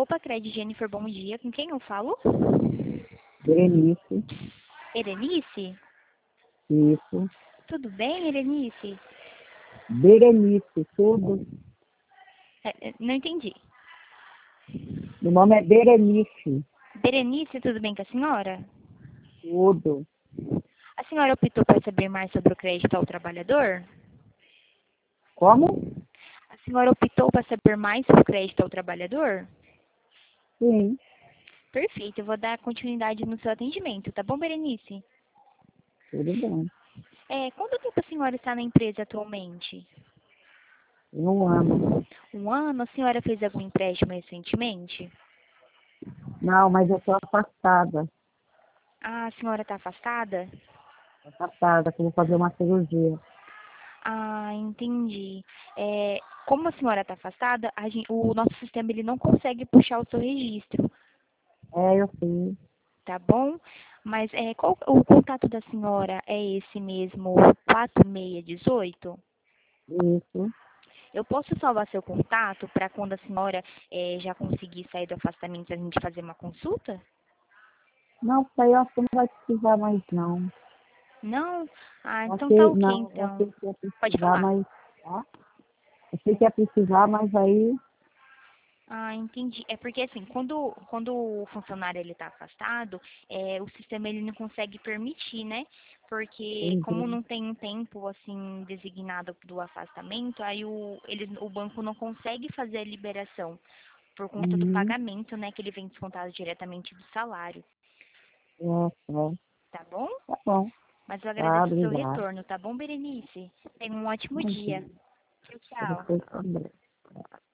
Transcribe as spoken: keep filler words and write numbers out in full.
Opa, Cred, Jennifer, bom dia. Com quem eu falo? Berenice, Erenice? isso. Tudo bem, Erenice? Berenice, tudo. É, é, não entendi. Meu nome é Berenice, Berenice, tudo bem com a senhora? tudo. A senhora optou por saber mais sobre o crédito ao trabalhador? Como? A senhora optou para saber mais sobre o crédito ao trabalhador? Sim, Perfeito, eu vou dar continuidade no seu atendimento, tá bom, Berenice? tudo bem. É, quanto tempo a senhora está na empresa atualmente? Um ano. Um ano? A senhora fez algum empréstimo recentemente? Não, mas eu estou afastada. Ah, a senhora está afastada? Afastada, que eu vou fazer uma cirurgia. Ah, entendi. É, como a senhora está afastada, a gen- o nosso sistema ele não consegue puxar o seu registro, É, eu fiz. tá bom? Mas é, qual o contato da senhora é esse mesmo, quatro seis um oito? Isso. Eu posso salvar seu contato para quando a senhora é, já conseguir sair do afastamento a gente fazer uma consulta? Não, isso aí eu acho que não vai precisar mais, não. Não? Ah, Eu então tá achei, ok, não, eu então. achei que ia Pode precisar, falar. mas... Tá? Achei que ia precisar, mas aí... Ah, entendi. É porque assim, quando, quando o funcionário ele está afastado, é, o sistema ele não consegue permitir, né? Porque como Entendi. não tem um tempo assim designado do afastamento, aí o, ele, o banco não consegue fazer a liberação por conta do Uhum. pagamento, né? Que ele vem descontado diretamente do salário, É, é. tá bom? Tá bom. Mas eu Tá, agradeço o seu obrigada. retorno, tá bom, Berenice? Tenha um ótimo dia. Imagina. Tchau, Para tchau. você também.